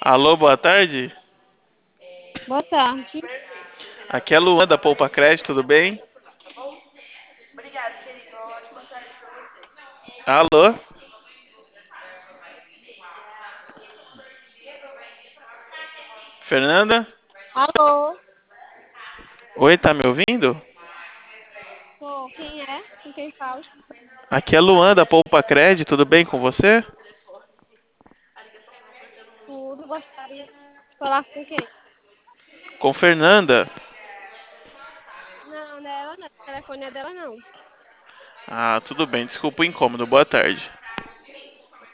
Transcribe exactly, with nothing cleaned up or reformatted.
Alô, boa tarde. Boa tarde. Aqui é Luan da Poupa Crédito, tudo bem? Alô? Fernanda? Alô? Oi, tá me ouvindo? Sou, quem é? Com quem falo? Aqui é Luan da Poupa Crédito, tudo bem com você? Tudo, gostaria de falar com quem? Com Fernanda? Não, não é ela não. O telefone é dela não. Ah, tudo bem, desculpa o incômodo, boa tarde.